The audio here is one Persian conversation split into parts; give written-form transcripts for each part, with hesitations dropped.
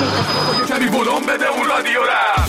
کمی ولوم بده اون رادیو را.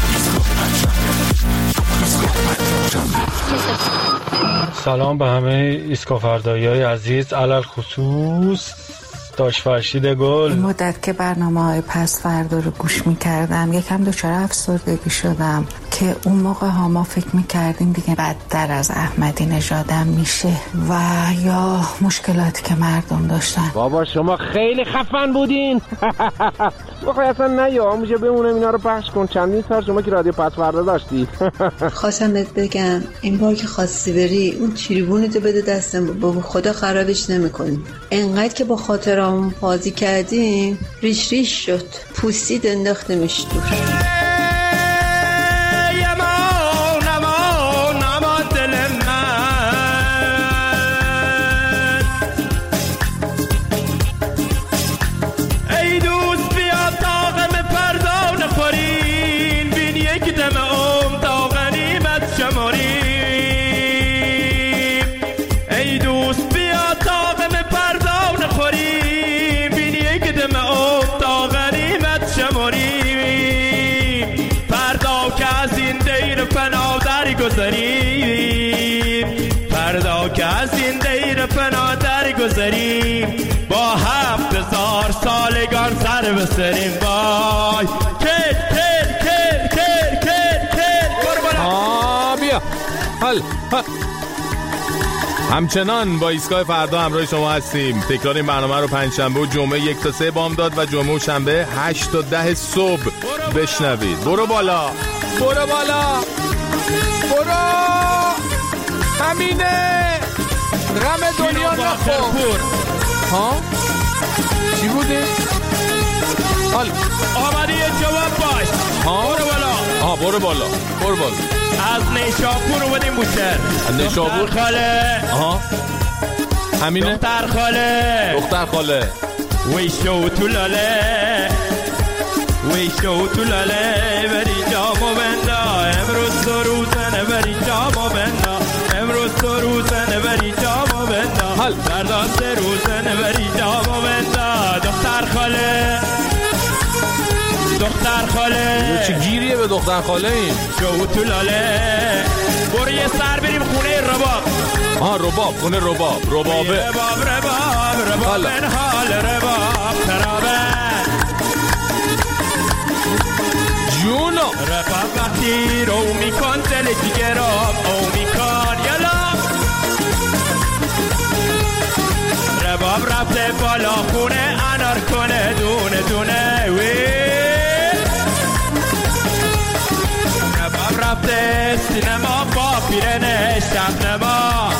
سلام به همه ایسکوفردایی‌های عزیز، علل خصوص داش فرشید گل. این مدت که برنامه‌های پس فردا رو گوش می‌کردم یکم دچار افسردگی شدم که اون موقع ها ما فکر می‌کردیم دیگه بدتر از احمدی نژادم میشه و یا مشکلاتی که مردم داشتن. بابا شما خیلی خفن بودین. بخوای اصلا نیا موجه بمونم اینا رو پخش کن. چندین سال شما که رادیو پس فردا داشتی. خواستم بهت بگم این بار که خواستی بری اون تریبونتو بده دستم، بابا خدا خرابش نمی‌کنی. انقدر که با خاطرام بازی کردیم ریش ریش شد، پوستید انداختمش دور. فردا که از این دیر فنا در گذاریم با 7000 سالگان سر بسریم وای کل کل کل کل کل کل بیا حل همچنان با ایستگاه فردا همراه شما هستیم. تکرار این برنامه رو پنجشنبه و جمعه 1 تا 3 بامداد و جمعه و شنبه 8 تا 10 صبح بشنوید. برو بالا برو بالا برو، همینه غم دنیا نخور. ها چی بوده؟ حال آمدی جواب باش. برو بالا. آها برو بالا برو بالا. از نیشابور اومدیم بوشهر. از نیشابور خاله. آها همینه دختر خاله. دختر خاله ویشو تو لاله ویشو تو لاله بری جامو بندا امروز تو روزنه بری جامو بندا امروز تو روزنه بری جامو بندا فردا سه روزنه بری جامو بندا دختر خاله دختر خاله. چه گیریه به دختر خاله این؟ شو تو لاله. برو یه سر بریم خونه رباب. رباب خونه ربابه رباب من حال رباب خرابه جونو. رباب وقتی رو میکن دل دیگراب او میکن یلا. رباب رفته بالا خونه انار کنه دونه دونه رباب رفته سینما با پیرنه شب نما.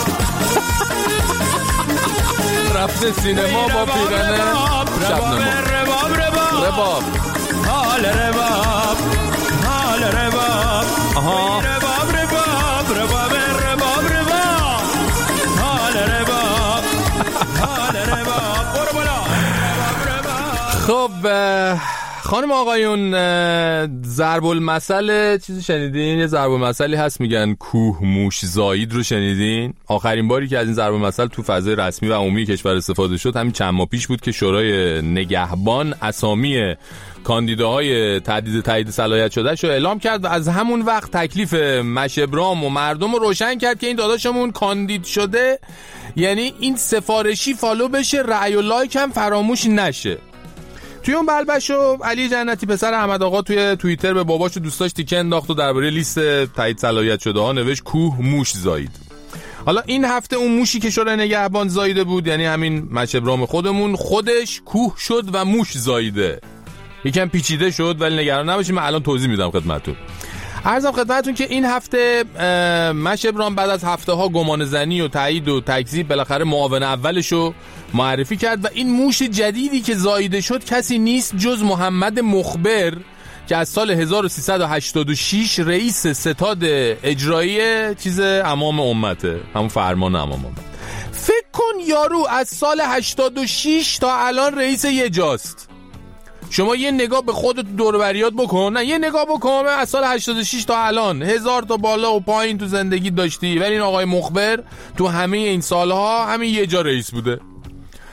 رفته سینما با پیرنه شب نما. رباب حال رباب حال رباب رباب رباب رباب رباب رباب حال رباب حال رباب. برو بالا. خب خانم آقایون، ضرب المثل چیزی شنیدین؟ یه ضرب المثلی هست میگن کوه موش زایید رو شنیدین؟ آخرین باری که از این ضرب المثل تو فضای رسمی و عمومی کشور استفاده شد همین چند ماه پیش بود که شورای نگهبان اسامی کاندیداهای تایید صلاحیت شده شو اعلام کرد و از همون وقت تکلیف مشبرام و مردم رو روشن کرد که این داداشمون کاندید شده، یعنی این سفارشی فالو بشه، رأی و لایک هم فراموش نشه. توی اون بلبشو علی جنتی پسر احمد آقا توی توییتر به باباش و دوستاش تیکه انداخت و درباره لیست تایید صلاحیت شده ها نوشت کوه موش زایید. حالا این هفته اون موشی که شورای نگهبان زاییده بود، یعنی همین مچبرام خودمون، خودش کوه شد و موش زاییده. یکم پیچیده شد ولی نگران نباشید، من الان توضیح میدم خدمتتون. عرضم خدمتتون که این هفته مشبرام بعد از هفته ها گمان زنی و تایید و تکذیب بالاخره معاون اولشو معرفی کرد و این موش جدیدی که زاییده شد کسی نیست جز محمد مخبر که از سال 1386 رئیس ستاد اجرایی چیز امام امته، همون فرمان امام امت. فکر کن یارو از سال 86 تا الان رئیس یه جاست. شما یه نگاه به خودت دور و بریات بکن، نه یه نگاه بکن از سال 86 تا الان 1000 تا بالا و پایین تو زندگی داشتی، ولی این آقای مخبر تو همه این سالها همین یه جا رئیس بوده.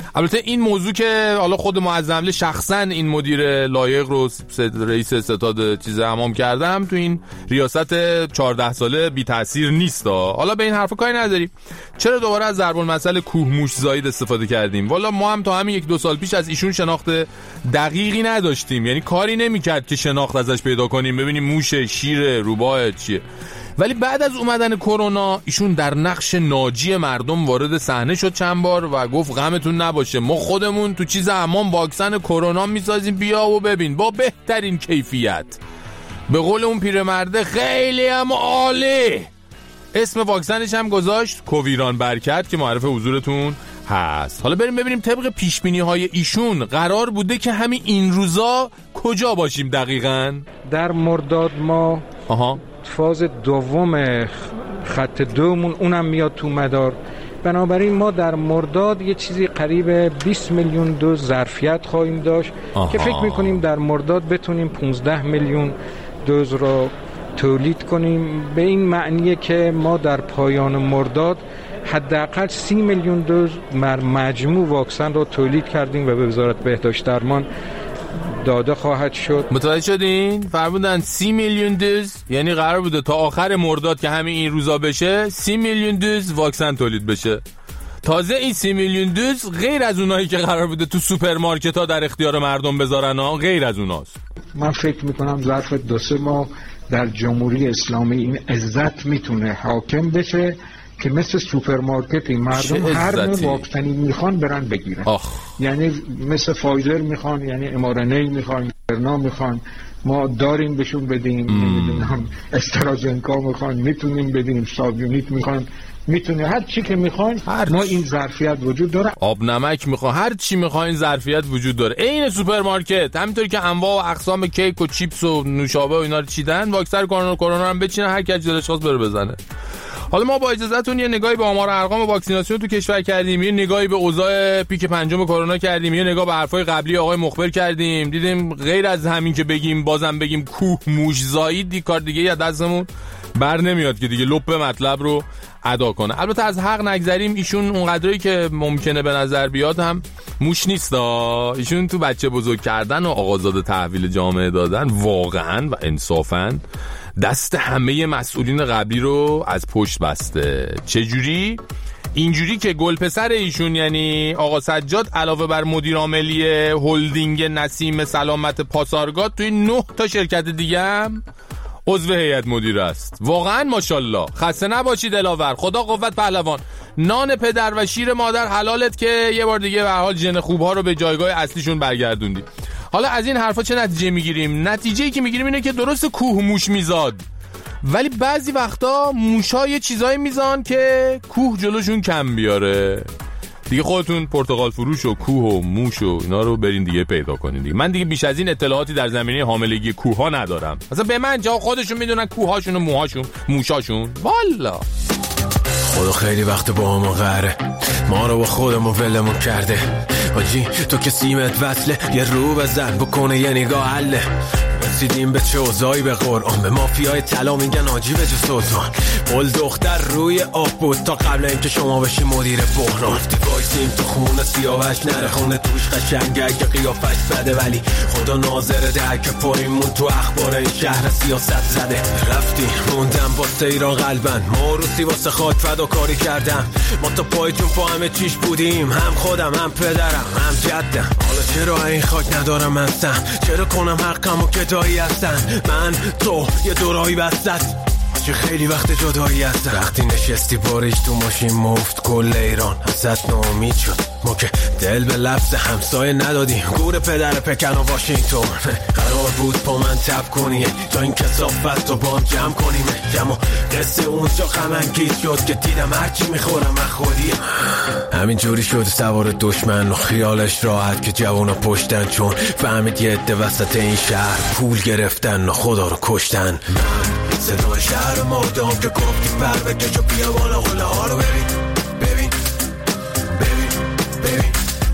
البته این موضوع که حالا خود معظم حمله شخصا این مدیر لایق رو رئیس ستاد چیز امام کردم تو این ریاست 14 ساله بی تاثیر نیست. حالا به این حرفا کاری نداریم. چرا دوباره از ضرب المثل کوه موش زاید استفاده کردیم؟ والا ما هم تا همین 1-2 سال پیش از ایشون شناخت دقیقی نداشتیم، یعنی کاری نمی‌کرد که شناخت ازش پیدا کنیم ببینیم موشه، شیره، روباه چیه. ولی بعد از اومدن کرونا ایشون در نقش ناجی مردم وارد صحنه شد چند بار و گفت غمتون نباشه، ما خودمون تو چیز امام واکسن کرونا میسازیم، بیا و ببین با بهترین کیفیت. به قول اون پیرمرده خیلی هم عالی. اسم واکسنش هم گذاشت کوویران برکت که معرف حضورتون هست. حالا بریم ببینیم طبق پیشبینی‌های ایشون قرار بوده که همین این روزا کجا باشیم دقیقاً؟ در مرداد ما فاز دوم خط دومون اونم میاد تو مدار. بنابراین ما در مرداد یه چیزی قریب 20 میلیون دوز ظرفیت خواهیم داشت که فکر میکنیم در مرداد بتونیم 15 میلیون دوز رو تولید کنیم. به این معنیه که ما در پایان مرداد حداقل 30 میلیون دوز مجموع واکسن رو تولید کردیم و به وزارت بهداشت درمان داده خواهد شد. متوجه شدین؟ فرمودن 30 میلیون دوز، یعنی قرار بوده تا آخر مرداد که همین این روزا بشه 30 میلیون دوز واکسن تولید بشه. تازه این 30 میلیون دوز غیر از اونایی که قرار بوده تو سوپرمارکت ها در اختیار مردم بذارن ها، غیر از اوناست. من فکر میکنم ظرف 2-3 ماه در جمهوری اسلامی این عزت میتونه حاکم بشه که مثل سوپرمارکت این مردم هر نوع واکسنی میخوان برن بگیرن. یعنی مثل فایزر میخوان، یعنی امارنی میخوان، برنا میخوان، ما داریم بهشون بدیم، نمیدونم استرازنکا میخوان میتونیم بدیم، سابیونیت میخوان میتونه، هر چی که میخواین ما این ظرفیت وجود داره. آب نمک میخوان، هر چی میخواین ظرفیت وجود داره. این سوپرمارکت همینطوری که انواع و اقسام کیک و چیپس و نوشابه و اینا رو چیدن، واکسن کرونا هم بچینه هر کی دلش خواست بره بزنه. حالا ما با اجازهتون یه نگاهی به آمار ارقام واکسیناسیون تو کشور کردیم، یه نگاهی به اوضاع پیک پنجم کرونا کردیم، یه نگاه به حرفای قبلی آقای مخبر کردیم، دیدیم غیر از همین که بگیم بازم بگیم کوه موش زایید کار دیگه از دستمون بر نمیاد که دیگه لب مطلب رو ادا کنه. البته از حق نگذریم، ایشون اونقدری که ممکنه به نظر بیاد هم موش نیست. ایشون تو بچه بزرگ کردن و آقازاده تحویل جامعه دادن واقعا و انصافا دست همه مسئولین قبلی رو از پشت بسته. چجوری؟ اینجوری که گل پسر ایشون یعنی آقا سجاد علاوه بر مدیر عاملی هلدینگ نسیم سلامت پاسارگاد توی 9 تا شرکت دیگه هم عضو هیئت مدیره است. واقعا ماشاءالله. خسته نباشید دلاور، خدا قوت پهلوان. نان پدر و شیر مادر حلالت که یه بار دیگه به هر حال ژن خوب‌ها رو به جایگاه اصلیشون برگردوندی. حالا از این حرفا چه نتیجه میگیریم؟ نتیجه‌ای که میگیریم اینه که درست کوه موش میزاد، ولی بعضی وقتا موشا یه چیزایی میزان که کوه جلوشون کم بیاره. دیگه خودتون پرتقال فروش و کوه و موش و اینا رو برین دیگه پیدا کنین دیگه. من دیگه بیش از این اطلاعاتی در زمینه حاملگی کوه‌ها ندارم. مثلا به من جا خودشون میدونن کوه‌هاشون و موهاشون موشاشون. والا خدا خیلی وقت با ما قهره، ما رو با خودمون ولمون کرده. آجی تو که سیمت وصله، یه رو بزن بکنه یه نگاه حله. رسیدیم به چه اوضاعی به قرآن، به مافیای طلا میگن آجی به جو سلطان. بل دختر روی آب بود تا قبل اینکه شما بشی مدیر بحران. گفتی وایسیم تو خونه سیاوش نره، خونه توش قشنگه که قیافش بده، ولی خدا ناظره ده که پایمون تو اخبار این شهر سیاست زده. رفتی موندم واسه ایران قلبن، ما روسی واسه خاک فداکاری کردم. ما تا پای جون پا همه چیش بودیم، هم خودم هم پدرم هم جدم. حالا چرا این خاک ندارم هستم، چرا کنم حقم و کدایی هستن. من تو یه دورایی بستت چه خیلی وقت جدایی هستن. وقتی نشستی باریش تو ماشین مفت کل ایران ازت ناامید شد، ما که دل به لفظ همسایه ندادیم. گور پدر پکن و واشنگتن قرار بود با من تب کنی تا این کثافت رو با هم جمع کنیم. جمع قصه اونجا غم‌انگیز شد که دیدم هرچی میخورم من خودیم. همین جوری شد سوار دشمن و خیالش راحت که جوانا پشتن، چون فهمید یه عده وسط این شهر پول گرفتن و خدا رو کشتن. من صدای شهر مردم که گفتی پر بکش و بیا بالا غله ها رو ببین ببین ببین ببین.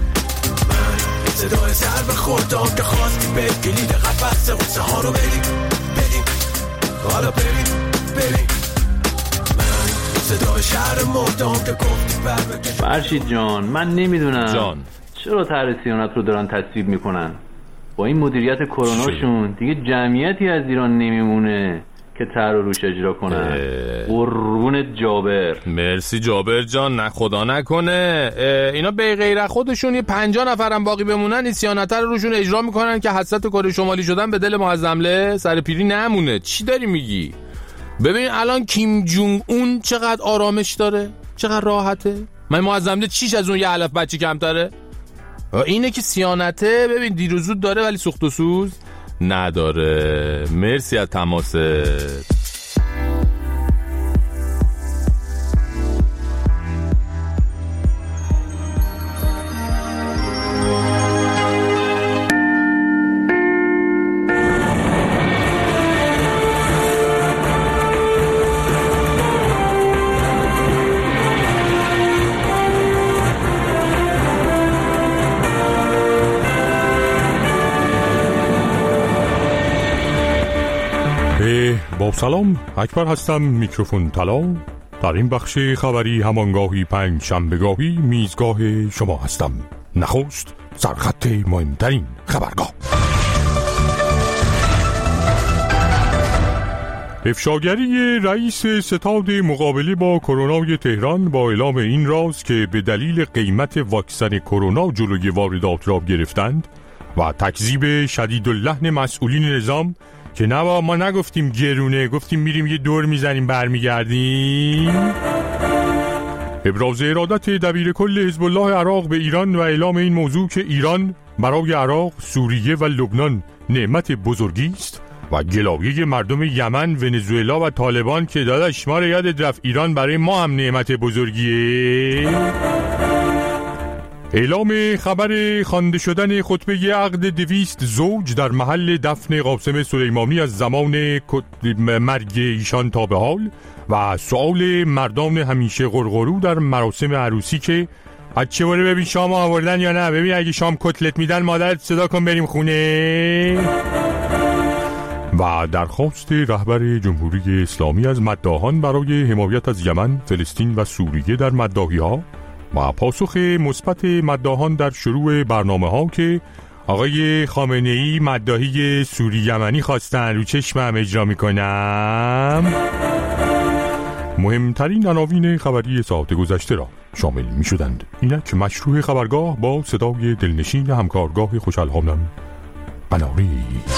من صدای ضربه خوردم که خواستی به کلید قفس غصه ها رو بدیم بدیم حالا ببین ببین. من صدای شهر مردم که گفتی پر بکش. فرشید جان من نمیدونم جان چرا طرح صیانت رو دارن تصویب میکنن؟ با این مدیریت کروناشون دیگه جمعیتی از ایران نمیمونه که طرح رو روش اجرا کنن. قربون جابر. مرسی جابر جان، نه خدا نکنه اینا به غیر خودشون 50 نفرم باقی بمونن این صیانت رو روشون اجرا میکنن که حسرت کره شمالی شدن به دل معظمله سر پیری نمونه. چی داری میگی؟ ببین الان کیم جونگ اون چقدر آرامش داره، چقدر راحته. من معظمله چیش از اون یه علف بچه کمتره؟ اینه که صیانته ببین دیر و زود داره ولی سوخت و سوز نداره. مرسی از تماست. با سلام، اکبر هستم، میکروفون طلا. در این بخش خبری همانگاهی پنج شنبهگاهی میزگاه شما هستم. نخست سرخط مهمترین خبرگاه. افشاگری رئیس ستاد مقابله با کرونا تهران با اعلام این راز که به دلیل قیمت واکسن کرونا جلوی واردات را گرفتند و تکذیب شدیداللحن مسئولین نظام که نه ما نگفتیم گرونه، گفتیم میریم یه دور میزنیم برمیگردیم. ابراز ارادت دبیر کل حزب الله عراق به ایران و اعلام این موضوع که ایران برای عراق، سوریه و لبنان نعمت بزرگی است و گلایه مردم یمن، ونزوئلا و طالبان که داداش ما رو یادت رفت ایران برای ما هم نعمت بزرگیه. اعلام خبر خوانده شدن خطبه عقد 200 زوج در محل دفن قاسم سلیمانی از زمان مرگ ایشان تا به حال و سؤال مردان همیشه غرغرو در مراسم عروسی که بچه باره ببین شام آوردن یا نه، ببین اگه شام کتلت میدن مادرت صدا کن بریم خونه. و درخواست رهبر جمهوری اسلامی از مداحان برای حمایت از یمن، فلسطین و سوریه در مداحی‌ها و پاسخ مثبت مداحان در شروع برنامه‌ها که آقای خامنه‌ای مداحی سوری یمنی خواستن رو چشمم اجرا میکنم. مهمترین عناوین خبری ساعت گذشته را شامل میشدند. اینک مشروع خبرگاه با صدای دلنشین همکارگاه خوشحال‌هامم قناری.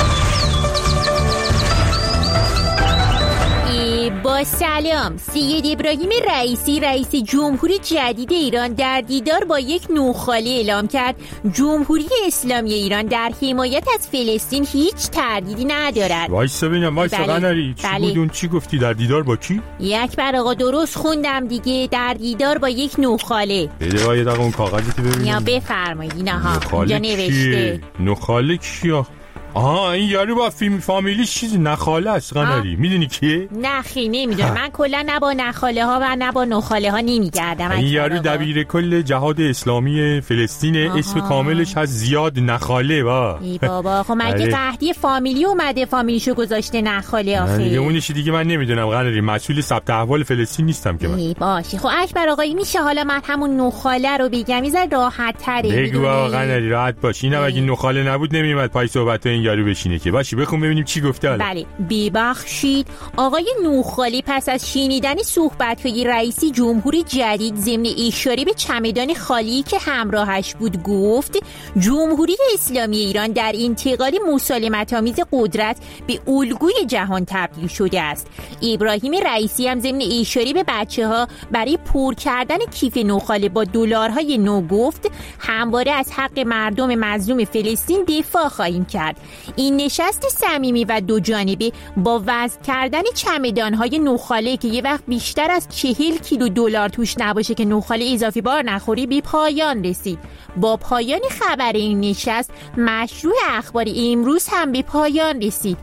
با سلام، سید ابراهیم رئیسی رئیس جمهوری جدید ایران در دیدار با یک نوخاله اعلام کرد جمهوری اسلامی ایران در حمایت از فلسطین هیچ تردیدی ندارد. وایسا ببینم، وایسا قناری، چی بود اون؟ چی گفتی؟ در دیدار با کی؟ اکبر آقا درست خوندم دیگه، در دیدار با یک نوخاله. بده وای دقیقا اون کاغذی ببینم. یا بفرمایید اینها اینجا نوشته. نوخاله کیه؟ آها این یارو با فامیلیش چیزی نخاله است قناری، میدونی کیه؟ نخی نمیدونم، من کلا نه با نخاله ها و نه با نخاله ها نمیگردم. این یارو دبیر کل جهاد اسلامی فلسطین. اسم کاملش هست زیاد نخاله. ای بابا خب مگه قحطی فامیلی اومده فامیلیشو گذاشته نخاله آخه؟ دیگه اونش دیگه من نمیدونم قناری، مسئول ثبت احوال فلسطین نیستم که من. ای باشه خب اکبر آقایی میشه حالا من همون نخاله رو بگم یه ذره راحت تره. بگو قناری راحت باش. اینم اگه نخاله نبود نمیومد پای صحبت این یارو بشینه که. باشی بخون ببینیم چی گفته حالا. بله ببخشید آقای نوخالی پس از شنیدن صحبت‌های رئیس جمهوری جدید ضمن اشاره به چمدان خالی که همراهش بود گفت جمهوری اسلامی ایران در انتقال مسالمت‌آمیز قدرت به الگوی جهان تبدیل شده است. ابراهیم رئیسی هم ضمن اشاره به بچه‌ها برای پر کردن کیف نوخاله با دلارهای نو گفت همواره از حق مردم مظلوم فلسطین دفاع خواهیم کرد. این نشست صمیمی و دو جانبه با وزن کردن چمدان‌های نوخاله که یه وقت بیشتر از 40 کیلو دلار توش نباشه که نوخاله اضافی بار نخوری به پایان رسید. با پایان خبر این نشست مشروع اخبار امروز هم به پایان رسید.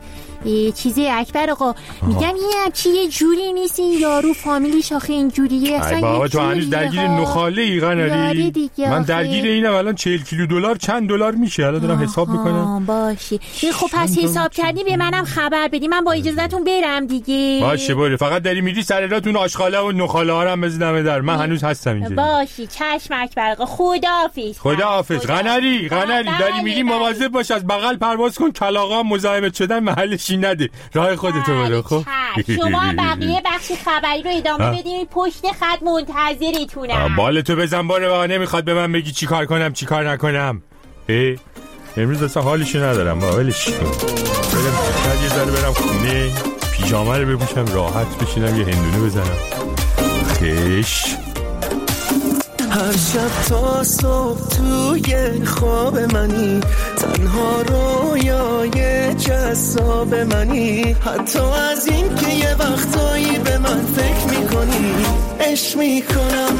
چیزی اکبر آقا میگم یه جوری نیست این یارو فامیلیش آخه اینجوریه اصلا. بابا تو هنوز درگیر نخاله ای قناری؟ من درگیر اینم الان 40 کیلو دلار چند دلار میشه الان دارم حساب میکنم. باشه خب پس حساب کردی به منم خبر بدی من با اجازهتون برم دیگه. باشه برو فقط داری میری سر راهتون آشغاله و نخاله ها رو هم بزنم در من هنوز هستم اینجا. باشه چشم اکبر آقا خداحافظ. قناری داری میری مواظب باش از بغل پرواز کن کلاغا مزاحمت شدن محلشی نده راه خودتو برو. خب شما بقیه بخش خبری رو ادامه بدین پشت خط منتظرتونم. بالتو بزن باره بابا نمیخواد به من بگی چی کار کنم چی کار نکنم. امروز اصلا حالشو ندارم با ولش کن. برم یه ذره برم خونه پیژامه رو بپوشم راحت بشینم یه هندونه بزنم. خش هر شب تا صبح توی خواب منی تنها رویای جذاب منی حتی از این که یه وقتایی به من فکر میکنی عشق میکنم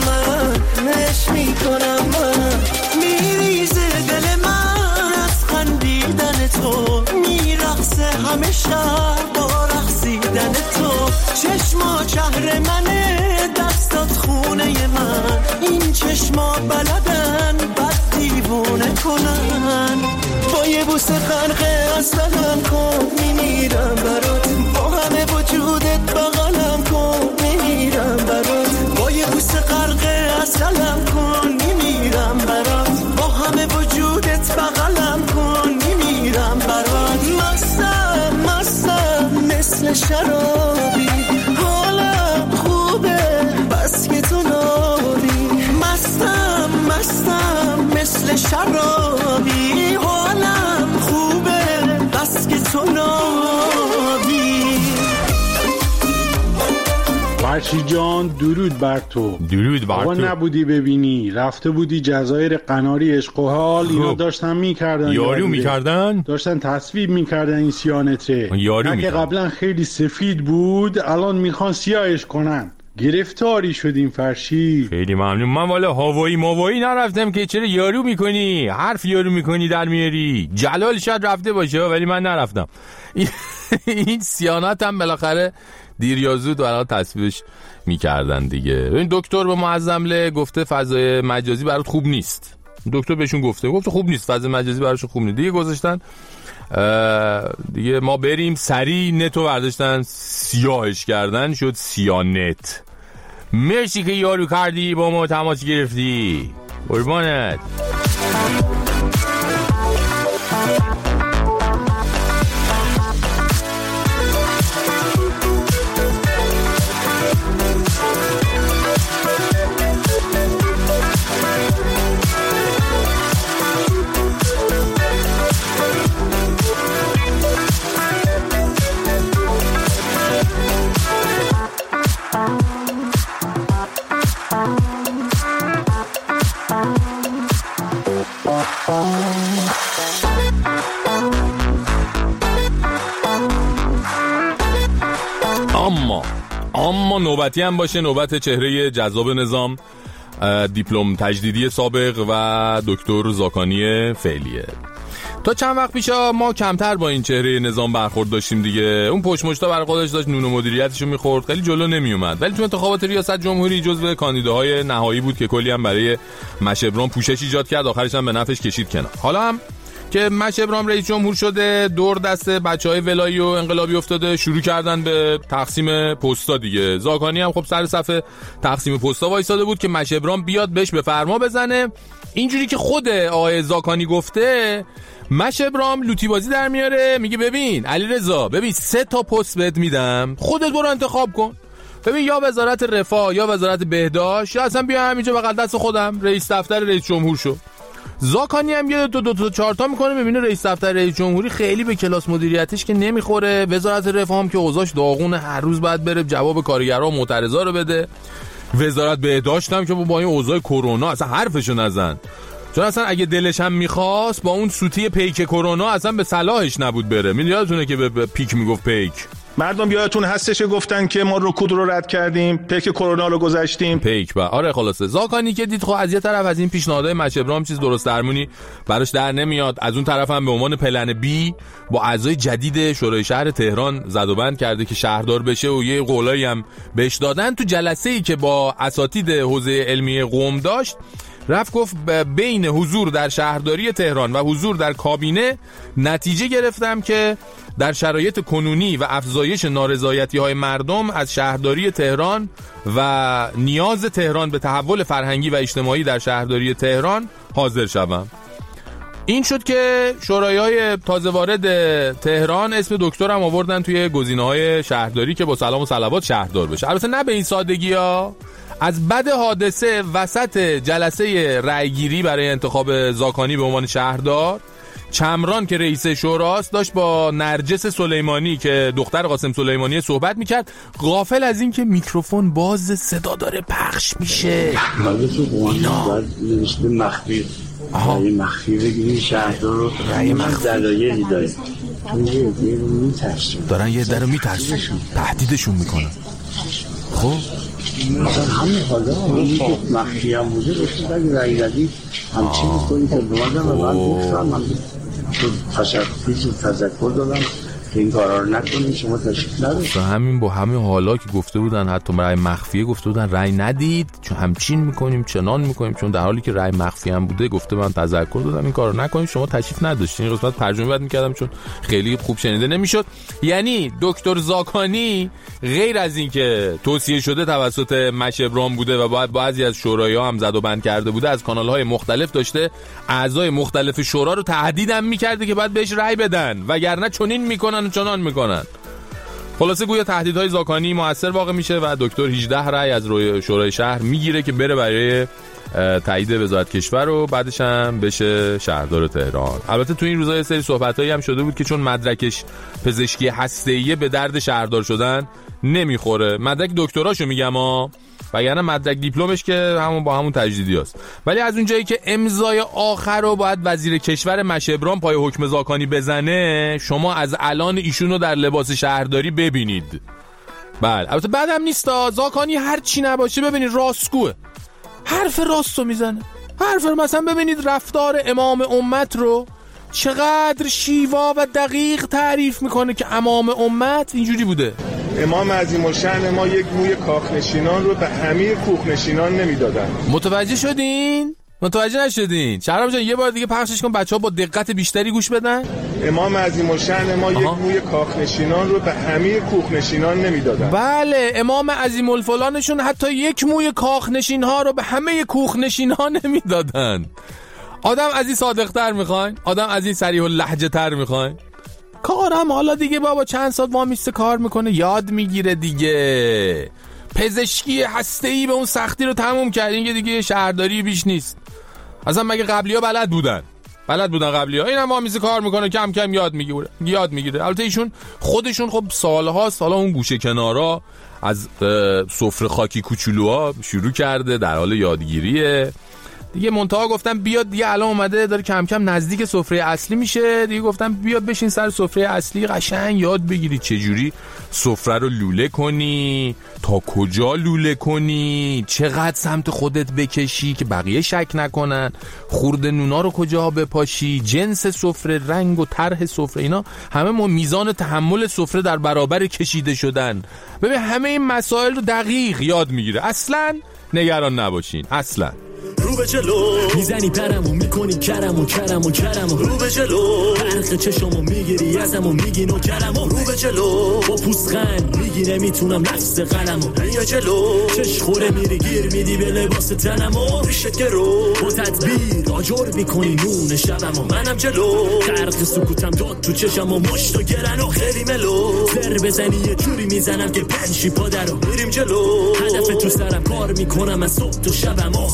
من میریزه دل من از خندیدن تو میرقصه همه شب با رقصیدن تو چشما شهر منه دستات خونه من این چشما بلدن بد دیوونه کنن با یه بوسه خرقه اصلم کن میمیرم برات با همه وجودت بغلم کن میمیرم برات با یه بوسه خرقه اصلم کن میمیرم برات با همه وجودت بغلم کن میمیرم برات مستم مثل شرابی حالم خوبه بس که تو نابی مستم مثل شرابی حالم خوبه بس که تو نابی. فرشی جان درود بر تو. آقا نبودی ببینی رفته بودی جزایر قناری عشق و حال اینا داشتن میکردن یارو میکردن داشتن تصویب میکردن این سیانته نه که قبلا خیلی سفید بود الان میخوان سیاهش کنن. گرفتاری شدیم فرشی. خیلی ممنون. من والا هوایی موایی نرفتم که چرا یارو میکنی حرف یارو میکنی در میاری. جلال شاید رفته باشه ولی من نرفتم. این سیانات هم بالاخره دیر یا زود برای تصویبش میکردن دیگه. این دکتر به معظمله گفته فضای مجازی برات خوب نیست. دکتر بهشون گفته خوب نیست فضای مجازی براشون خوب نیست دیگه گذاشتن دیگه ما بریم سری نتو برداشتن سیاهش کردن شد سیانت. مرسی که یارو کردی با ما تماس گرفتی قربانت. اما نوبتی هم باشه نوبت چهره جذاب نظام دیپلم تجدیدی سابق و دکتر زاکانی فعلیه. تا چند وقت پیش ما کمتر با این چهره نظام برخورد داشتیم دیگه. اون پشمشتا برای خودش داشت نون و مدیریتشو میخورد خیلی جلو نمی اومد ولی تو انتخابات ریاست جمهوری جزو کاندیداهای نهایی بود که کلی هم برای مشبرام پوشش ایجاد کرد آخرش هم به نفعش کشید کنار. حالا هم که مشبرام رئیس جمهور شده دور دست بچهای ولایی و انقلابی افتاده شروع کردن به تقسیم پستا دیگه. زاکانی هم خب سر صف تقسیم پستا وایساده بود که مشبرام بیاد بهش به فرما بزنه. اینجوری که خود آقای زاکانی گفته مشبرام لوتی بازی در میاره میگه ببین علیرضا ببین 3 تا پست بهت میدم خودت برو انتخاب کن ببین یا وزارت رفاه یا وزارت بهداشت یا اصلا بیا همینجا بغل دست خودم رئیس دفتر رئیس جمهور شو. زاکانی هم یه دو تا 4 تا میکنه ببینه رئیس دفتر رئیس جمهوری خیلی به کلاس مدیریتش که نمیخوره. وزارت رفاه هم که اوضاعش داغونه هر روز باید بره جواب کارگرها و معترضا رو بده. وزارت بهداشت هم که با این اوضاع کرونا اصلا حرفشو نزن چون اصلا اگه دلش هم میخواست با اون سوتی پیک کرونا اصلا به صلاحش نبود بره. یادتونه که به پیک میگفت پیک مردم یادتون هستش گفتن که ما رکود رو رد کردیم، پیک کرونا رو گذشتیم. پیک آره خلاصه زاکانی که دید خب از یه طرف از این پیشنهادهای مچ ابراهیم چیز درست درمونی براش در نمیاد، از اون طرف هم به عنوان پلن بی با اعضای جدید شورای شهر تهران زد و بند کرده که شهردار بشه و یه قولایی هم بهش دادن. تو جلسه‌ای که با اساتید حوزه علمی قم داشت رفت گفت بین حضور در شهرداری تهران و حضور در کابینه نتیجه گرفتم که در شرایط کنونی و افزایش نارضایتی‌های مردم از شهرداری تهران و نیاز تهران به تحول فرهنگی و اجتماعی در شهرداری تهران حاضر شوم. این شد که شورای‌های تازه وارد تهران اسم دکترم آوردن توی گزینه‌های شهرداری که با سلام و صلوات شهردار بشه. البته نه به این سادگی‌ها. از بد حادثه وسط جلسه رأیگیری برای انتخاب زاکانی به عنوان شهردار، چمران که رئیس شوراست داشت با نرجس سلیمانی که دختر قاسم سلیمانی صحبت میکرد، غافل از این که میکروفون باز، صدا داره پخش میشه. مخفی رأی مخفی بگیری شهردار رو، رأی مخفی دلایلی داره، دارن یه در رو میترسن، تهدیدشون میکنن. خب مثلا همین حالا اونی که مخفی هم بوده بشید اگه رأی دادی همچین میکنی که دومدن و من گفتم من تذکر دادم که این کارا رو نکنید، شما تشریف ندارید. همین با همین حالا که گفته بودن، حتی رأی مخفیه گفته بودن رأی ندید چون همچین میکنیم چنان میکنیم، چون در حالی که رأی مخفی هم بوده گفته من تذکر دادم این کارو نکنید، شما تشریف نداشتین. این قسمت ترجمه بعد میکردم چون خیلی خوب شنیده نمیشد. یعنی دکتر زاکانی غیر از این که توصیه شده توسط مچ ابراهیم بوده و بعد بعضی از شورای‌ها هم زد و بند کرده بوده، از کانال‌های مختلف داشته اعضای مختلف شورا رو تهدید هم می‌کرده که بعد بهش رأی بدن وگرنه چنین میکنن و چنان میکنن. خلاصه گویا تهدیدهای زاکانی موثر واقع میشه و دکتر 18 رأی از شورای شهر میگیره که بره برای تایید وزارت کشور و بعدش هم بشه شهردار تهران. البته تو این روزا یه سری صحبتایی هم شده بود که چون مدرکش پزشکی هسته‌ایه به درد شهردار شدن نمیخوره. مدرک دکتراشو میگم وگرنه مدرک دیپلمش که همون با همون تجدیدی هست. ولی از اونجایی که امضای آخر رو باید وزیر کشور مچ ابراهیم پای حکم زاکانی بزنه، شما از الان ایشونو در لباس شهرداری ببینید. بله البته بعدم نیست زاکانی هر چی نباشه ببینید راستگوه، حرف راستو میزنه. حرف مثلا ببینید رفتار امام امت رو چقدر شیوا و دقیق تعریف میکنه که امام امت اینجوری بوده. امام عظیم الشأن ما یک موی کاخنشینان رو به همه کوخنشینان نمیدادن. متوجه شدین؟ متوجه نشدین؟ شهرام جان یه بار دیگه پخشش کن بچه‌ها با دقت بیشتری گوش بدن. امام عظیم الشأن ما یک موی کاخنشینان رو به همه کوخنشینان نمیدادن. بله امام عظیم الفلانشون حتی یک موی کاخنشین ها رو به همه کوخنشین ها نمیدادن. آدم از این صادق تر میخواین؟ آدم از این صریح اللهجه تر میخواین؟ کارم حالا دیگه بابا چند سال وامیسته کار میکنه یاد میگیره دیگه. پزشکی هسته‌ای به اون سختی رو تموم کرد، این دیگه شهرداری بیش نیست. اصلا مگه قبلی‌ها بلد بودن قبلی‌ها؟ اینم وامیسته کار میکنه کم کم یاد میگیره. البته ایشون خودشون خب سال‌هاست حالا اون گوشه کنارا از سفره خاکی کوچولوها شروع کرده، در حال یادگیریه دیگه. منتها گفتم بیاد دیگه، الان اومده داره کم کم نزدیک سفره اصلی میشه دیگه، گفتم بیاد بشین سر سفره اصلی قشنگ یاد بگیری چجوری سفره رو لوله کنی، تا کجا لوله کنی، چقدر سمت خودت بکشی که بقیه شک نکنن، خورده نونا رو کجا بپاشی، جنس سفره، رنگ و طرح سفره، اینا همه میزان تحمل سفره در برابر کشیده شدن. ببین همه این مسائل رو دقیق یاد میگیره. اصلا نگران نباشین. اصلا رو به جلو میزنی پرمو میکنی کرمو رو به جلو برخ چشمو میگیری ازمو میگی نو کرمو رو به جلو با پوزخند میگی نمیتونم نفس قلمو بیا جلو چش خوره میری گیر میدی به لباس تنمو ریشت گرو با تدبیر آجر میکنی نون شبمو منم جلو غرق سکوتم داد تو چشمو مشت و گرن و خیلی ملو سر بزنی یه جوری میزنم که پنشی پادرو میریم جلو هدف تو سرم کار میکنم از صبح تو شبمو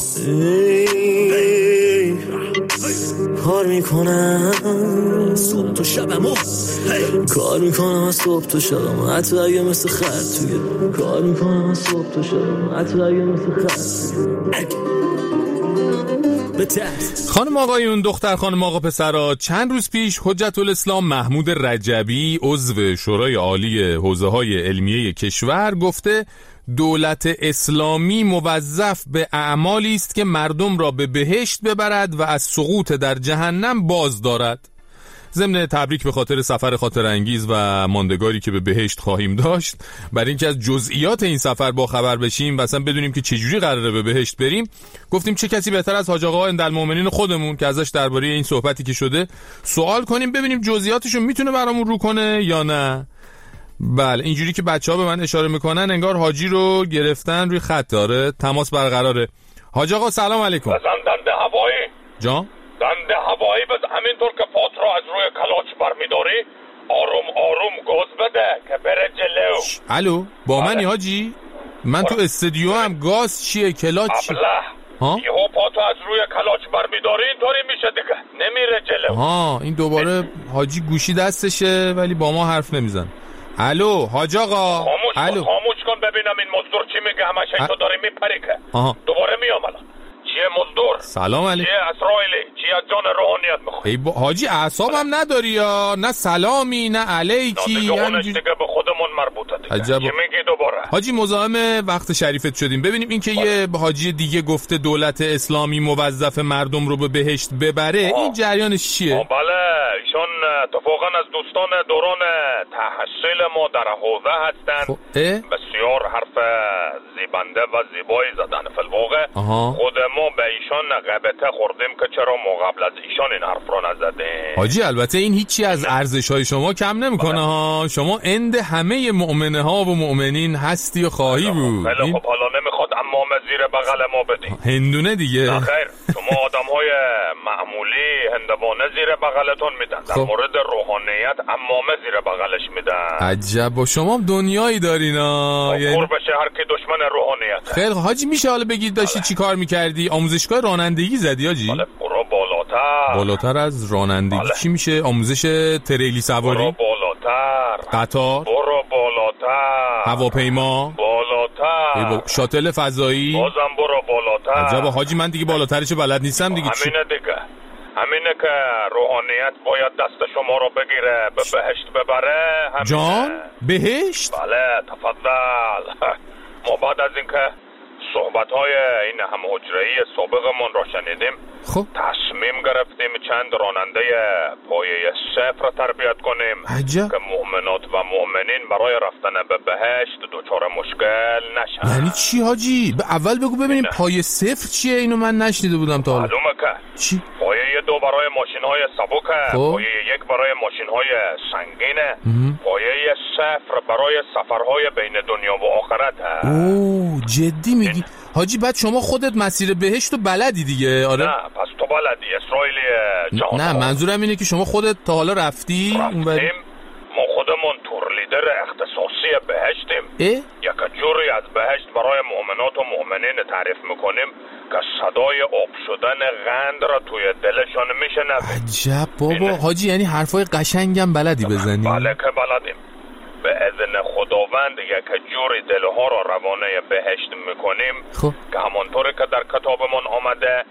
کار میکنم صبح تو شبمو کار میکنم صبح تو شبمو حتی اگه مثل خر توی کار میکنم صبح تو شبمو حتی اگه مثل خر خانم آقایون، دختر خانم آقا پسرا، چند روز پیش حجت الاسلام محمود رجبی عضو شورای عالی حوزه‌های علمیه کشور گفته دولت اسلامی موظف به اعمالی است که مردم را به بهشت ببرد و از سقوط در جهنم باز دارد. ضمن تبریک به خاطر سفر خاطر انگیز و ماندگاری که به بهشت خواهیم داشت، برای اینکه از جزئیات این سفر با خبر بشیم و اصلا بدونیم که چجوری قراره به بهشت بریم، گفتیم چه کسی بهتر از حاج آقا اندالمؤمنین خودمون که ازش درباره این صحبتی که شده سوال کنیم ببینیم جزئیاتشو میتونه برامون رو کنه یا نه. بله، اینجوری که بچه‌ها به من اشاره میکنن انگار حاجی رو گرفتن روی خط. داره تماس برقراره. حاج آقا سلام علیکم. دنده هوایی جان دنده هوایی بس، همینطور که پات رو از روی کلاچ برمیداری آروم آروم گاز بده که بره جلو. الو با منی حاجی؟ من تو استودیو هم. گاز چیه کلاچ چیه؟ یهو پاتو از روی کلاچ برمیداری اینطوری میشه دیگه، نمیره جلو. این دوباره حاجی گوشی دستشه ولی با ما حرف نمیزن. الو حاج آقا. خاموش کن ببینم این مزدور چی میگه، همش تو داری میپری که. دوباره میام الان. چیه مزدور؟ سلام علیکم. چیه اسرائیلی؟ چیه از جان روحانیت میخوای؟ حاجی اعصابم نداری یا نه سلامی نه علیکی، یعنی دیگه به خودمون مربوطه دیگه. چی میگی دوباره؟ حاجی مزاحم وقت شریفت شدیم. ببینیم این که یه حاجی دیگه گفته دولت اسلامی موظف مردم رو به بهشت ببره، این جریانش چیه؟ بله، ایشون اتفاقا از دوستان دوران تحصیل ما در حوزه هستن. بسیار حرف زیبنده و زیبایی زدن. فی الواقع خود ما به ایشان غبطه خوردیم که چرا ما قبل از ایشان این حرف رو نزدیم. حاجی البته این هیچی از ارزش‌های شما کم نمیکنه ها. شما اند همه مؤمنه ها و مؤمنین هستی و خواهی بود. خیلی خب، حالا نمیخواد امامه زیر بغل ما بدی. هندونه دیگه. نه خیر، شما آدم‌های معمولی هندوانه زیر بغلتون میدن. در مورد روحانیت امامه زیر بغلش میدن. عجب، با شما دنیایی دارین ها. خور بشه هر کی دشمن روحانیت. خیلی حاجی میشه حالا بگید داشتی چی کار میکردی؟ آموزشگاه رانندگی زدی حاجی؟ بله، برو بالاتر از رانندگی. چی میشه؟ آموزش تریلی سواری؟ برو بالاتر. قطار؟ برو بالاتر. هواپیما؟ بالاتر. شاتل فضایی؟ بازم برو بالاتر. عجب حاجی، من دیگه بالاترش بلد نیستم دیگه. همینه که روحانیت باید دست شما رو بگیره به بهشت ببره. جان؟ بهشت؟ بله، تفضل. ما بعد از اینکه صحبت‌های این هم حجره‌ای سابقمون رو شنیدیم، تصمیم گرفتیم چند راننده پایه صفر تربیت کنیم که مؤمنات و مؤمنین برای رفتن به بهشت دچار مشکل نشن. یعنی چی حاجی؟ اول بگو ببینیم پایه صفر چیه، اینو من نشنیده بودم تا حالا. معلومه که چی؟ پایه 2 برای ماشین‌های سبکه، پایه 1 برای ماشین‌های سنگینه، پایه 0 برای سفرهای بین دنیا و آخرت. اوه جدی میگی؟ حاجی بعد شما خودت مسیر بهشت رو بلدی دیگه؟ آره. نه پس تو بلدی اسرائیلی جان. نه منظورم اینه که شما خودت تا حالا رفتیم. ما خودمون تور لیدر اختصاصی بهشتیم. یک جوری از بهشت برای مؤمنات و مؤمنین تعریف میکنیم که صدای آب شدن قند را توی دلشان میشنویم. عجب بابا حاجی، یعنی حرفای قشنگم بلدی بزنی؟ بله که بلدیم. به اذن خداوند یک جوری دلها را روانه بهشت میکنیم که همانطوری که در کتابمون آمده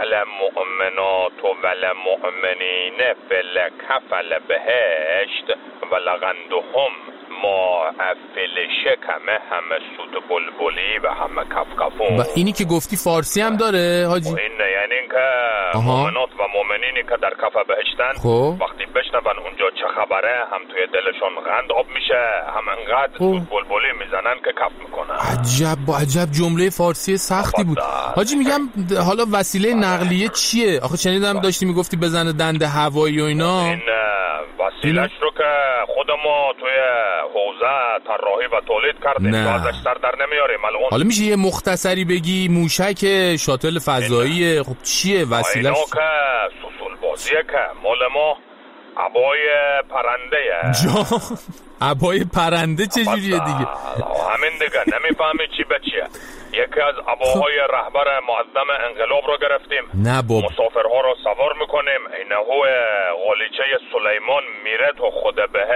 المؤمنات و المؤمنین فی الکفل بهشت و لغندهم ما افل شکمه همه سوت بلبلی و همه کفکفون. و اینی که گفتی فارسی هم داره حاجی؟ این یعنی این که مؤمنات و مؤمنینی که در کف بهشتن وقتی بشنون اونجا چه خبره هم توی دلشون غند آب میشه، هم انقدر سوت بلبلی میزنن که کف میکنن. عجب جمله فارسی سختی بود حاجی. میگم حالا وسیله نقلیه چیه؟ آخه شنیدم داشتی میگفتی بزنه دنده هوایی و اینا. این وسیله‌اش رو که خود ما توی حوزه طراحی و تولید کردیم، ازش سر در نمیاریم. حالا میشه یه مختصری بگی؟ موشک، شاتل فضایی، خب چیه وسیله‌اش؟ اینا که سوسول بازیه که مال ما عبای پرنده عبای پرنده چجوریه دیگه؟ همین دیگه نمیفهمی چی به چیه. یکی از عباهای رهبر معظم انقلاب رو گرفتیم، نه بابا، مسافرها رو سوار میکنیم، اینه هو غالیچه سلیمان میره تو خود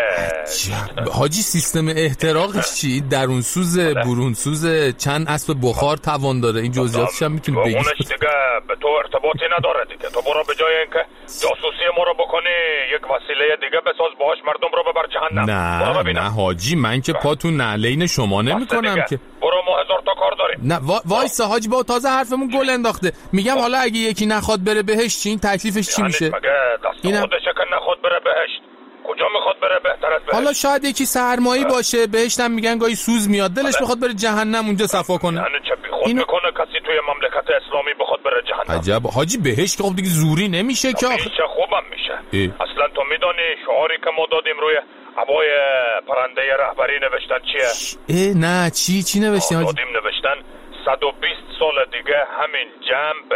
بهشت. حاجی سیستم احتراقش چی؟ درونسوزه، برونسوزه، چند اسب بخار توان داره؟ این جزئیاتش هم میتونی بگی؟ اونش دیگه به تو ارتباطی نداره دیگه. تو برو به جای اینکه جاسوسی ما رو بکنی یک وسیله دیگه بساز باهاش مردم رو ببر جهنم. نه حاجی، من که پاتون نعلین شما نمیکنم که. برو ما هزار تا کار داریم. نه وایسا حاجی، با تازه حرفمون گل انداخته. میگم حالا اگه یکی نخواد بره بهشت چی؟ این تکلیفش چی میشه؟ مگه دست خودشه که نخواد بره بهشت؟ کجا میخواد بره بهتر از بهشت؟ حالا شاید یکی سرمایی باشه، بهشتم میگن گاهی سوز میاد، دلش بخواد بره جهنم اونجا صفا کنه. یعنی چه بیخود میکنه کسی توی مملکت اسلامی بخواد بره جهنم؟ عجب حاجی، بهشت که خب دیگه زوری نمیشه که. میشه، خوبم میشه. اصلا تو میدونی شعاری که ما دادیم روی عبای پرنده رهبری نوشتن چیه؟ نه چی نوشتین حاجی؟ دادیم نوشتن 120 سال دیگه همین جمع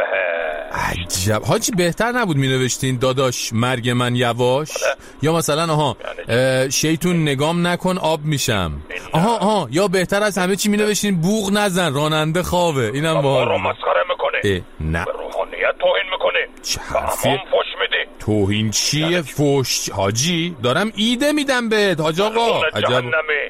بهشت. عجب حاجی، بهتر نبود می نوشتین داداش مرگ من یواش؟ یا مثلا شیطون نگام نکن آب میشم. یا بهتر از همه چی می نوشتین بوق نزن راننده خوابه. اینم باحال. رو مسخره میکنه. نه به روحانیت توهین میکنه. چه حرفی؟ فوش میدی. توهین چیه؟ فوش حاجی، دارم ایده میدم بهت حاج آقا. عجب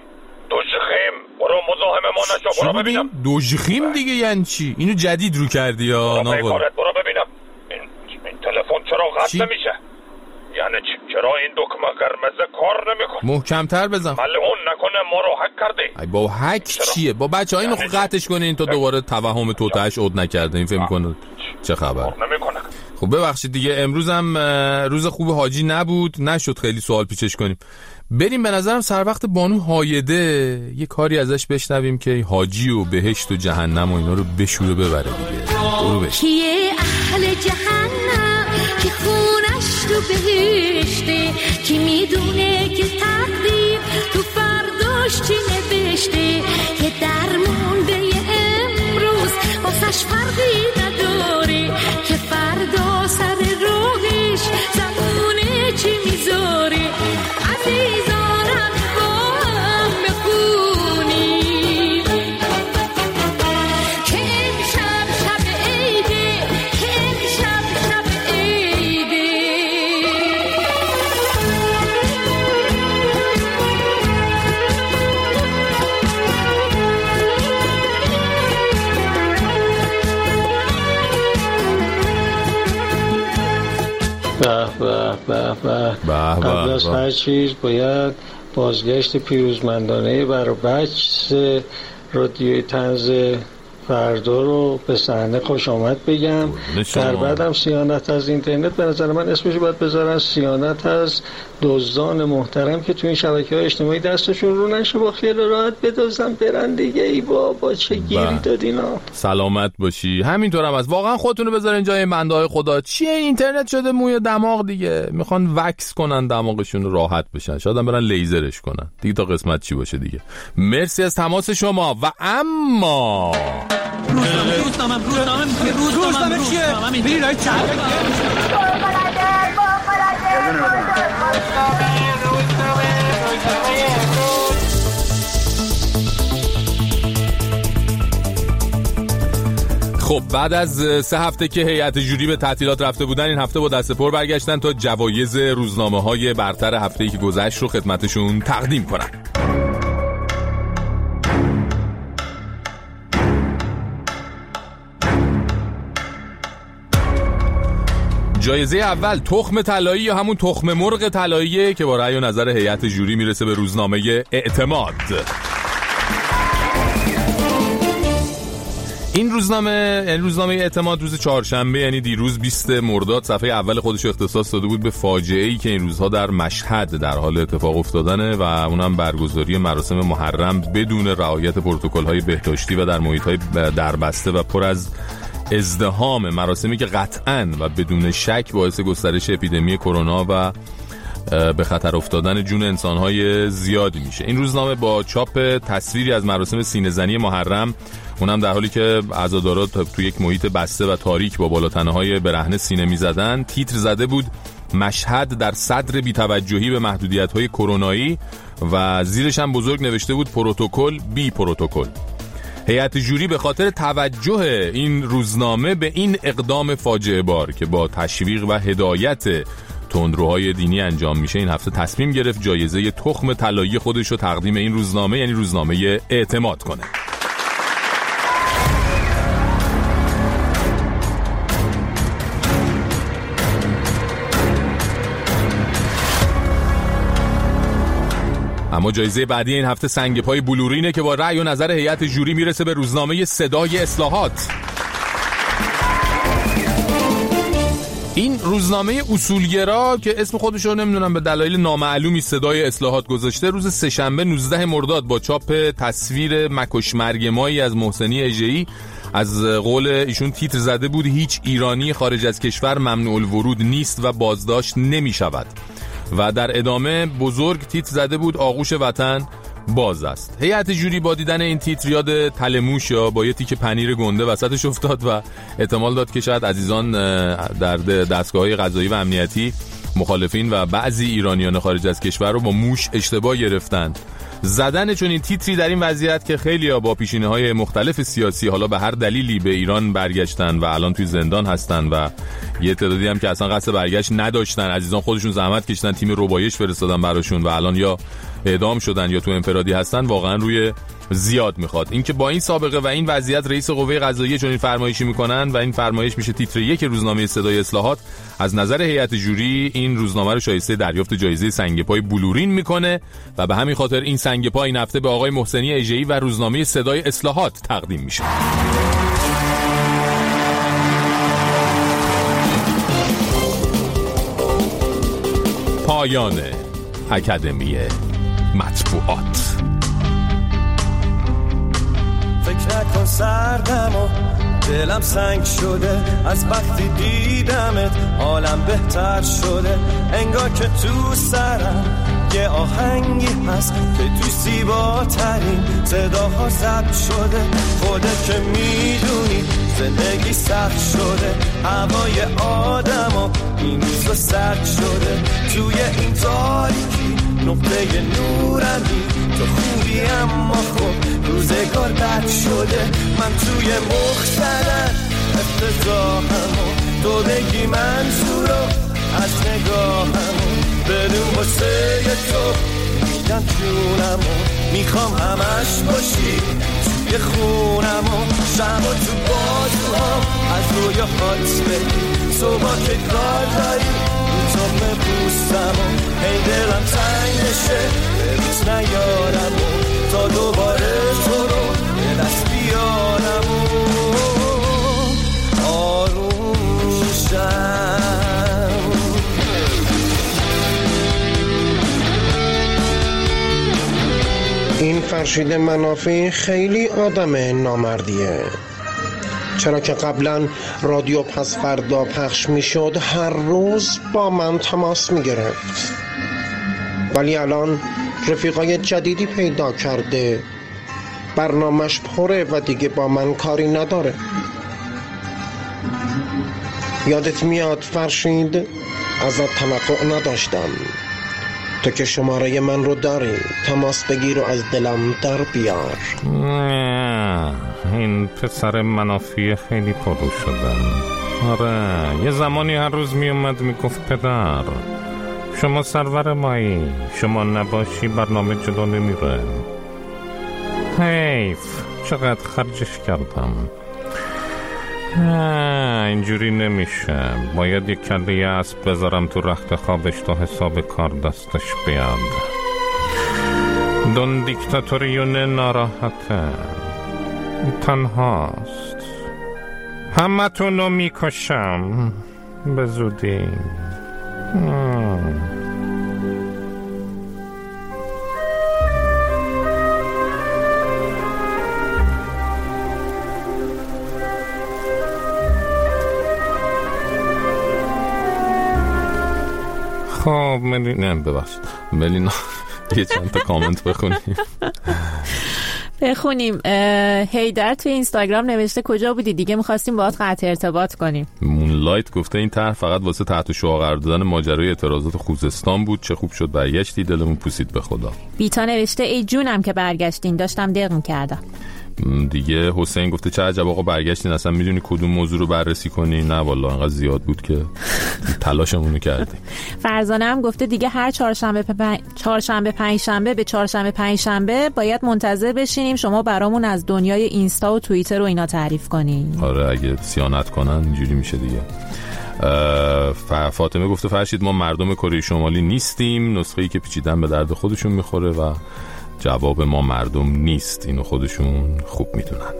دوژخیم، برو مزاحم ما نشو. برو ببینم. دوژخیم دیگه یعنی چی؟ اینو جدید رو کردی یا ناقل؟ برو ببینم این تلفن چرا قطع نمیشه؟ یعنی چرا این دکمه قرمز کار نمیکنه؟ محکمتر بزن. ملعون نکنه ما رو هک کردی. ای با هک چیه؟ با بچه‌ها اینو قطعش کنین تا دوباره توهم توتهش عود نکرده. این فکر می‌کنه چه خبر؟ نمیکنه. خب ببخشید دیگه، امروز هم روز خوب حاجی نبود، نشد خیلی سوال پیچش کنیم. بریم به نظرم سر وقت بانو هایده یه کاری ازش بشنویم که حاجی و بهشت و جهنم و اینا رو بشوره ببره دیگه. برو بشت. کیه اهل جهنم که خونش تو بهشته، کی میدونه که تقدیر تو فرداش چی نوشته، که درمون به امروز واسش فرقی نداره، که فردا سر روحش زمونه چی میذاره. عزیزانم با هم بخونیم که امشب شب عیده، که امشب شب عیده. قبل از هر چیز باید بازگشت پیروزمندانه برای بحث رادیوی طنز فردا رو به صحنه خوش آمد بگم. در بعدم صیانت از اینترنت، به نظر من اسمش رو باید بذارن صیانت از دزدان محترم که تو این شبکه‌های اجتماعی دستشون رو نشه با خیال راحت بدزدن برن دیگه. ای بابا چه گیری دادینا. سلامت باشی. همینطورم از واقعا خودتون رو بذارین جای بنده‌های خدا. چیه اینترنت شده موی دماغ دیگه، میخوان وکس کنن دماغشون راحت بشن، شاید هم برن لیزرش کنن دیگه تا قسمت چی باشه دیگه. مرسی از تماس شما. و اما روزنامه چیه؟ بری رای چند خب بعد از 3 هفته که هیئت جوری به تعطیلات رفته بودن، این هفته با دست پر برگشتن تا جوایز روزنامه‌های برتر هفته‌ای که گذشت رو خدمتشون تقدیم کنن. جایزه اول تخم طلایی یا همون تخم مرغ طلاییه که با رأی و نظر هیئت جوری میرسه به روزنامه اعتماد. این روزنامه اعتماد روز چهارشنبه یعنی دیروز 20 مرداد صفحه اول خودش اختصاص داده بود به فاجعه‌ای که این روزها در مشهد در حال اتفاق افتادنه و اونم برگزاری مراسم محرم بدون رعایت پروتکل‌های بهداشتی و در محیط‌های دربسته و پر از ازدحام، مراسمی که قطعاً و بدون شک باعث گسترش اپیدمی کرونا و به خطر افتادن جون انسان‌های زیادی میشه. این روزنامه با چاپ تصویری از مراسم سینه‌زنی محرم، اونم در حالی که عزادارا تو یک محیط بسته و تاریک با بالاتنه‌های برهنه سینه می‌زدن، تیتر زده بود مشهد در صدر بی‌توجهی به محدودیت‌های کرونایی و زیرش هم بزرگ نوشته بود پروتکل بی پروتکل. هیئت جوری به خاطر توجه این روزنامه به این اقدام فاجعه بار که با تشویق و هدایت تندروهای دینی انجام میشه، این هفته تصمیم گرفت جایزه تخم طلایی خودش رو تقدیم این روزنامه، یعنی روزنامه اعتماد کنه. اما جایزه بعدی این هفته سنگ پای بلورینه که با رأی و نظر هیئت جوری میرسه به روزنامه صدای اصلاحات. این روزنامه اصولگرا که اسم خودش رو نمیدونم به دلایل نامعلومی صدای اصلاحات گذاشته، روز سه‌شنبه 19 مرداد با چاپ تصویر مکش مرگمایی از محسنی اژه‌ای از قول ایشون تیتر زده بود هیچ ایرانی خارج از کشور ممنوع الورود نیست و بازداشت نمی شود، و در ادامه بزرگ تیتر زده بود آغوش وطن باز است. هیئت جوری با دیدن این تیتر یاد تلموش یا با یه تیکه پنیر گنده وسطش افتاد و احتمال داد که شاید عزیزان در دستگاه‌های قضایی و امنیتی مخالفین و بعضی ایرانیان خارج از کشور رو با موش اشتباه گرفتند. زدن چون این تیتری در این وضعیت که خیلی‌ها با پیشینه‌های مختلف سیاسی حالا به هر دلیلی به ایران برگشتن و الان توی زندان هستن و یه تعدادی هم که اصلا قصد برگشت نداشتن، عزیزان خودشون زحمت کشیدن، تیم روبایش فرستادن براشون و الان یا اعدام شدن یا تو انفرادی هستن، واقعا روی زیاد میخواد. اینکه با این سابقه و این وضعیت رئیس قوه قضاییه چون این فرمایشی میکنن و این فرمایش میشه تیتر 1 روزنامه صدای اصلاحات، از نظر هیئت جوری این روزنامه رو شایسته دریافت جایزه سنگ پای بلورین میکنه و به همین خاطر این سنگ پای این هفته به آقای محسنی اژه‌ای و روزنامه صدای اصلاحات تقدیم میشه. پایان اکادمی مطبوعات. فکر نکن سردم و دلم سنگ شده، از وقتی دیدمت حالم بهتر شده، انگار که تو سرم یه آهنگی هست که تو زیباترین صداها ضبط شده. خودت که میدونی زندگی سخت شده، هوای آدم و این روزا سرد شده، توی این تاریکی نقطه نورمی تو خوبی اما خب روزگار بد شده. من توی مخ زدن افتضاحم و تو بگی منظورو از نگاهم، بدون واسه تو میدم جونم و میخوام همش باشی توی خونم و شب و تو بازوام از روی حالت بدی، صبح که کار داری تو مبوسم و هی دلم تنگ نشه بهت نیارم و تا دوباره تو رو به دست بیارم و آروم شم. این فرشید منافی خیلی آدم نامردیه، چرا که قبلا رادیو پس فردا پخش می شد هر روز با من تماس می گرفت، ولی الان رفیقای جدیدی پیدا کرده، برنامه‌اش پره و دیگه با من کاری نداره. یادت میاد فرشید؟ ازت توقع نداشتم، تو که شماره من رو داری، تماس بگیر و از دلم در بیار. این پسر منافی خیلی پرو شدم. آره یه زمانی هر روز می اومد می گفت پدر شما سرور مایی، شما نباشی برنامه جلو نمیره. حیف چقدر خرجش کردم. اینجوری نمیشه، باید یک کله اسب بذارم تو رخت خوابش تا حساب کار دستش بیاد. دون دیکتاتوریون ناراحته، تنهاست، همه تونو میکشم به زودی. خب ملینا یه چند تا کامنت بخونیم. هیدر توی اینستاگرام نوشته کجا بودی دیگه، میخواستیم باهات قطع ارتباط کنیم. مون لایت گفته این طرح فقط واسه تحت شعاع قرار دادن ماجرای اعتراضات خوزستان بود. چه خوب شد برگشتی، دلمون پوسید به خدا. بیتا نوشته ای جونم که برگشتین، داشتم دق می‌کردم. دیگه حسین گفته چه عجب آقا برگشتین، اصلا میدونی کدوم موضوع رو بررسی کنی؟ نه والا انقدر زیاد بود که تلاشمون رو کردیم. فرزانه هم گفته دیگه هر چهارشنبه پنجشنبه به چهارشنبه پنجشنبه باید منتظر بشینیم شما برامون از دنیای اینستا و توییتر و اینا تعریف کنین. آره اگه صیانت کنن اینجوری میشه دیگه. فاطمه گفته فرشید ما مردم کره شمالی نیستیم، نسخه‌ای که پیچیدن به درد خودشون میخوره و جواب ما مردم نیست، اینو خودشون خوب میدونن.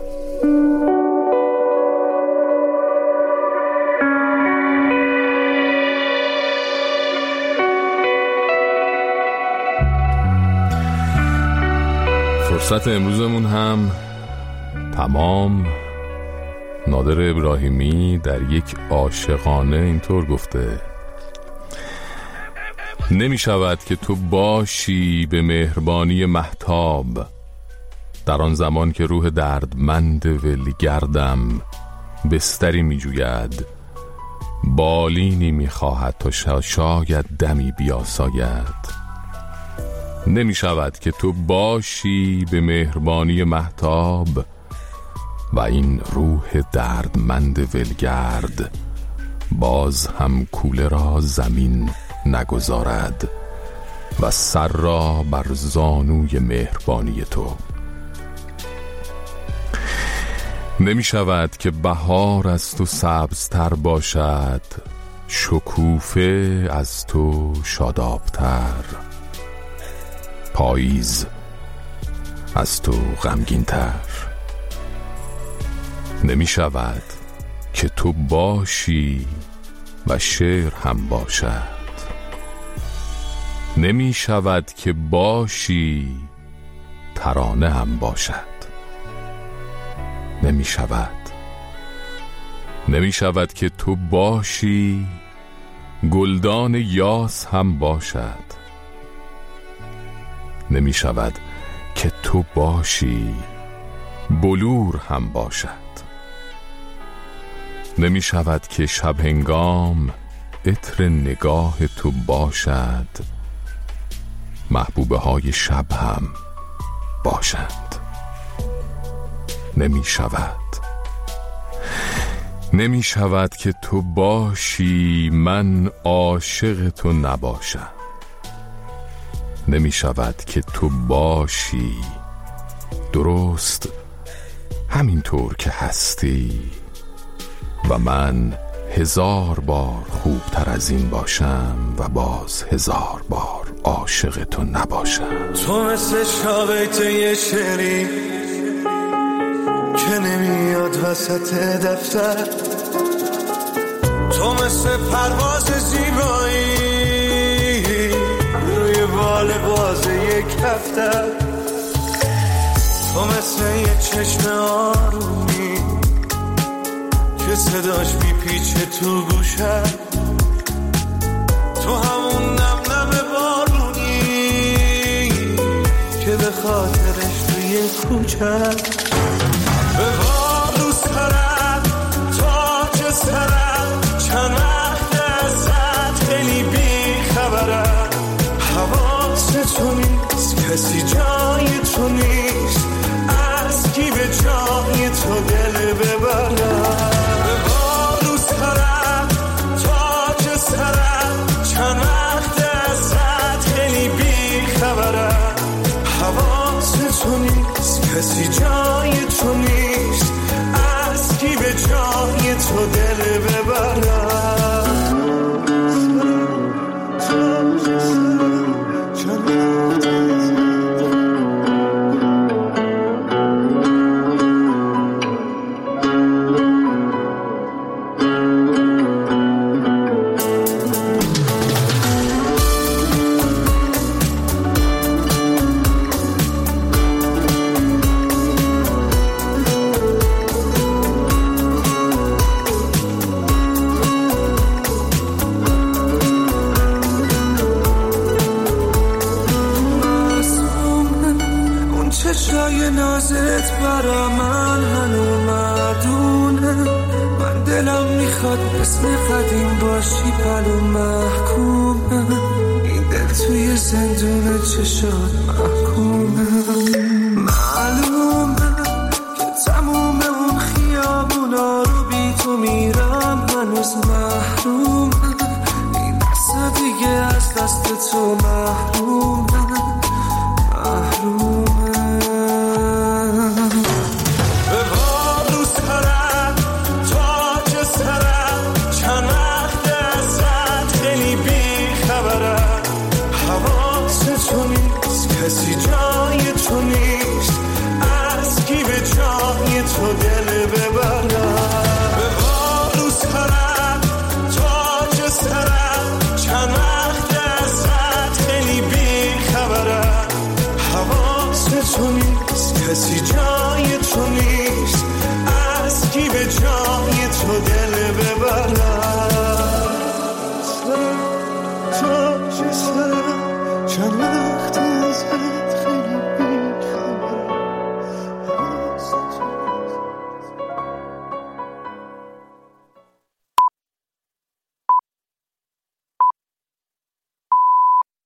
فرصت امروزمون هم تمام. نادر ابراهیمی در یک عاشقانه اینطور گفته: نمی شود که تو باشی به مهربانی مهتاب، در آن زمان که روح دردمند ولگردم بستری می جوید، بالینی می خواهد تا شاید دمی بیاساید. نمی شود که تو باشی به مهربانی مهتاب و این روح دردمند ولگرد باز هم کوله را زمین نگذارد و سر را بر زانوی مهربانی تو. نمی شود که بهار از تو سبزتر باشد، شکوفه از تو شادابتر، پاییز از تو غمگین‌تر. نمی شود که تو باشی و شعر هم باشد، نمی شود که باشی ترانه هم باشد. نمی شود که تو باشی گلدان یاس هم باشد. نمی شود که تو باشی بلور هم باشد. نمی شود که شب هنگام عطر نگاه تو باشد، محبوبه های شب هم باشند. نمی شود که تو باشی من عاشق تو نباشم. نمی شود که تو باشی درست همینطور که هستی و من 1000 بار خوبتر از این باشم و باز 1000 بار عاشق تو نباشم. تو مثل شاقیت یه شعری که نمیاد وسط دفتر، تو مثل پرواز زیبایی روی بال باز یک هفته، تو مثل یه چشم آرومی که صداش میپیچه تو گوشه، تو همون نم نم بارونی که به خاطرش توی کوچه به بارو سرم تاج سرم چند وقت ازت خیلی بی خبرم، حواست تو نیست کسی جای تو نیست، از کی به جای تو دل ببرم. به بارو سرم تاج سرم چند وقت ازت خیلی بی خبرم، حواست تو نیست کسی جای تو نیست، از کی به جای تو دل ببرم. چشای نازت برا من هنو مردونه، من دلم میخواد اسم قدیم باشی پلو محکومه، این دل توی زندون چشات محکومه. معلومه که تموم اون خیابونا رو بی تو میرم هنوز محرومه، این دست دیگه از دست تو محرومه. به بارو سرم تاج سرم چند دست خیلی بی خبرم، حواست تو نیست کسی جای تو نیست، از کی به جای تو دل ببرم. به بارو سرم تاج سرم چند دست خیلی بی خبرم، حواست تو نیست کسی جای تو نیست، از کی به جای تو دل ببرم. تاج سرم چند